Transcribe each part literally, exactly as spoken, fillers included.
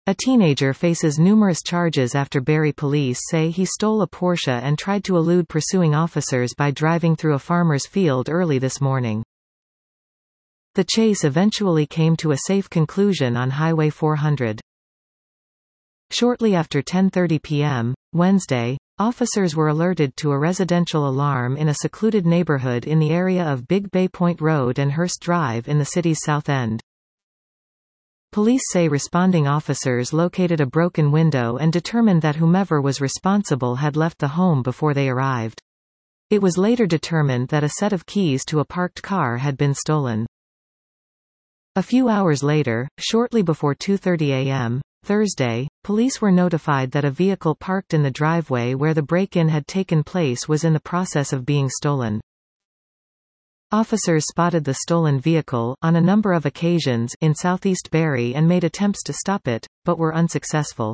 A teenager faces numerous charges after Barrie police say he stole a Porsche and tried to elude pursuing officers by driving through a farmer's field early this morning. The chase eventually came to a safe conclusion on Highway four hundred. Shortly after ten thirty p m, Wednesday, officers were alerted to a residential alarm in a secluded neighborhood in the area of Big Bay Point Road and Hurst Drive in the city's South End. Police say responding officers located a broken window and determined that whomever was responsible had left the home before they arrived. It was later determined that a set of keys to a parked car had been stolen. A few hours later, shortly before two thirty a m, Thursday, police were notified that a vehicle parked in the driveway where the break-in had taken place was in the process of being stolen. Officers spotted the stolen vehicle on a number of occasions in southeast Barrie and made attempts to stop it, but were unsuccessful.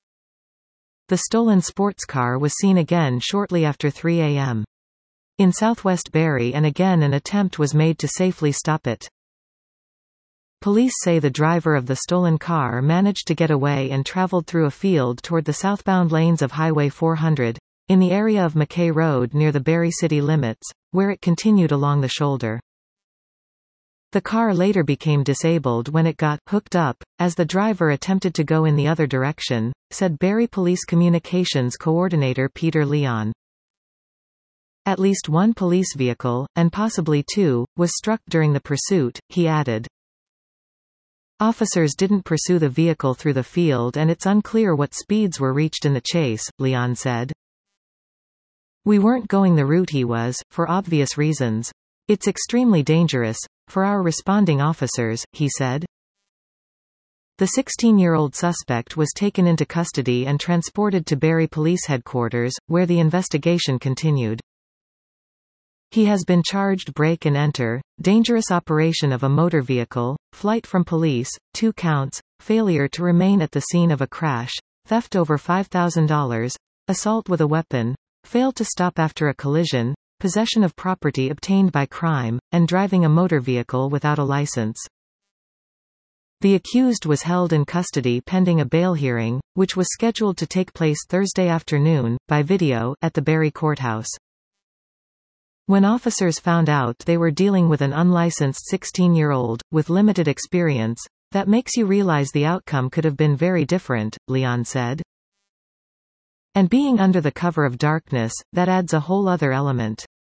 The stolen sports car was seen again shortly after three a m in southwest Barrie, and again an attempt was made to safely stop it. Police say the driver of the stolen car managed to get away and traveled through a field toward the southbound lanes of Highway four hundred, in the area of McKay Road near the Barrie city limits, where it continued along the shoulder. The car later became disabled when it got hooked up, as the driver attempted to go in the other direction, said Barrie Police Communications Coordinator Peter Leon. At least one police vehicle, and possibly two, was struck during the pursuit, he added. Officers didn't pursue the vehicle through the field and it's unclear what speeds were reached in the chase, Leon said. We weren't going the route he was, for obvious reasons. It's extremely dangerous, for our responding officers, he said. The sixteen-year-old suspect was taken into custody and transported to Barrie Police Headquarters, where the investigation continued. He has been charged break and enter, dangerous operation of a motor vehicle, flight from police, two counts, failure to remain at the scene of a crash, theft over five thousand dollars, assault with a weapon, failed to stop after a collision, possession of property obtained by crime, and driving a motor vehicle without a license. The accused was held in custody pending a bail hearing, which was scheduled to take place Thursday afternoon, by video, at the Barrie courthouse. When officers found out they were dealing with an unlicensed sixteen-year-old, with limited experience, that makes you realize the outcome could have been very different, Leon said. And being under the cover of darkness, that adds a whole other element.